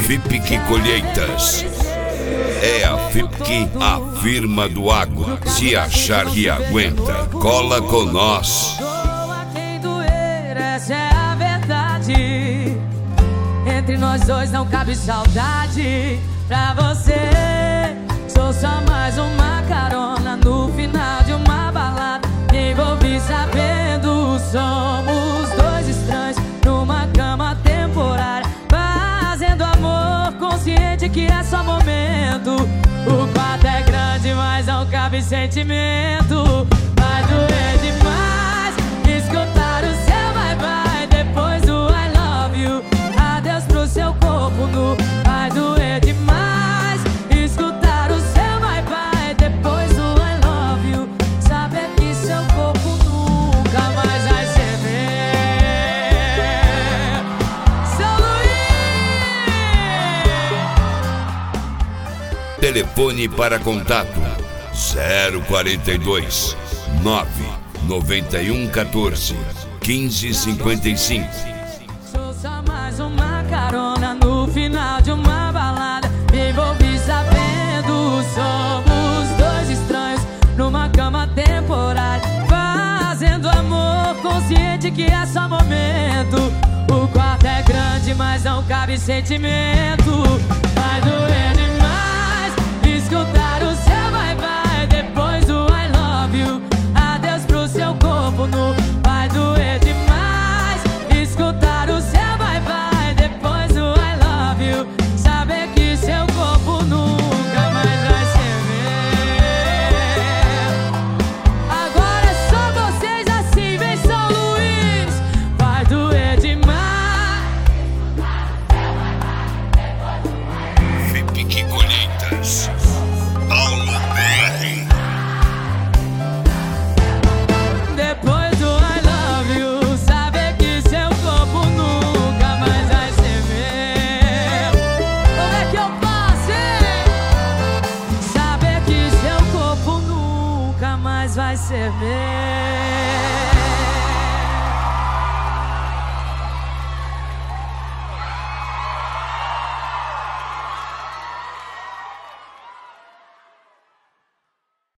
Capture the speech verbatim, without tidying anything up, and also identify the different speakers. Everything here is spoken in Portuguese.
Speaker 1: FIPC Colheitas. É a FIPC, a firma do agro. Se achar que aguenta, cola com nós.
Speaker 2: Doa quem doer, essa é a verdade. Entre nós dois não cabe saudade. Pra você, sou só mais uma carona no final de uma balada. Me envolvi sabendo, somos dois estranhos numa cama temporária, fazendo amor consciente que é só momento. O quarto é grande, mas não cabe sentimento. Vai doer demais escutar o seu bye-bye depois do I love you. Adeus pro seu corpo nu. Vai doer demais escutar o seu bye-bye depois do I love you. Saber que seu corpo nunca mais vai ser meu. São Luís.
Speaker 1: Telefone para contato zero quarenta e dois, nove noventa e um, quatorze, quinze, cinquenta e cinco.
Speaker 2: Sou só mais uma carona no final de uma balada. Me envolvi sabendo, somos dois estranhos numa cama temporária, fazendo amor consciente que é só momento. O quarto é grande, mas não cabe sentimento. Vai doer